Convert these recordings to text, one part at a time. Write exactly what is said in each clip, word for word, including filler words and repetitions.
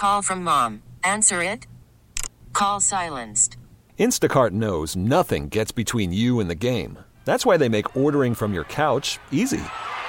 call from mom. Answer it. Call silenced. Instacart knows nothing gets between you and the game. That's why they make ordering from your couch easy.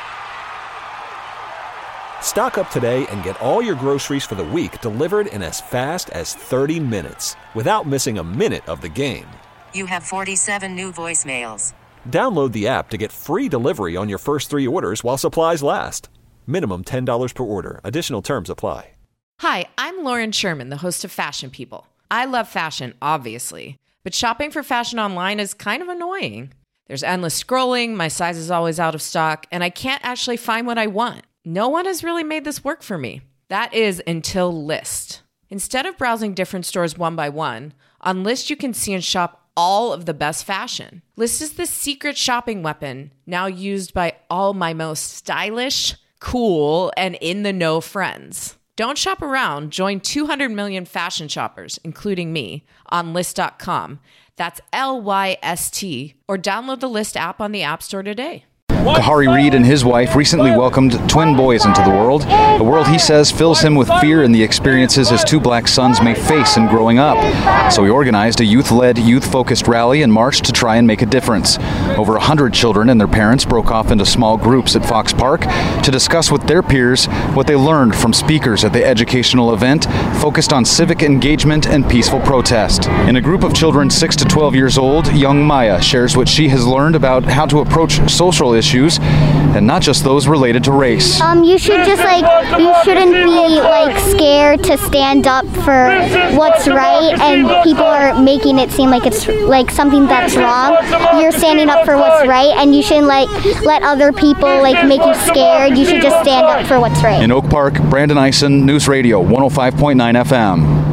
Stock up today and get all your groceries for the week delivered in as fast as thirty minutes without missing a minute of the game. You have forty-seven new voicemails. Download the app to get free delivery on your first three orders while supplies last. Minimum ten dollars per order. Additional terms apply. Hi, I'm Lauren Sherman, the host of Fashion People. I love fashion, obviously, but shopping for fashion online is kind of annoying. There's endless scrolling, my size is always out of stock, and I can't actually find what I want. No one has really made this work for me. That is until Lyst. Instead of browsing different stores one by one, on Lyst you can see and shop all of the best fashion. Lyst is the secret shopping weapon now used by all my most stylish, cool, and in-the-know friends. Don't shop around. Join two hundred million fashion shoppers, including me, on Lyst dot com. That's L Y S T, or download the Lyst app on the App Store today. Kahari Reed and his wife recently welcomed twin boys into the world, a world he says fills him with fear in the experiences his two black sons may face in growing up. So he organized a youth-led, youth-focused rally and march to try and make a difference. Over one hundred children and their parents broke off into small groups at Fox Park to discuss with their peers what they learned from speakers at the educational event focused on civic engagement and peaceful protest. In a group of children six to twelve years old, young Maya shares what she has learned about how to approach social issues, and not just those related to race. Um, you should just like, you shouldn't be like scared to stand up for what's right, and people are making it seem like it's like something that's wrong. You're standing up for what's right, and you shouldn't like let other people like make you scared. You should just stand up for what's right. In Oak Park, Brandon Eisen, News Radio one oh five point nine F M.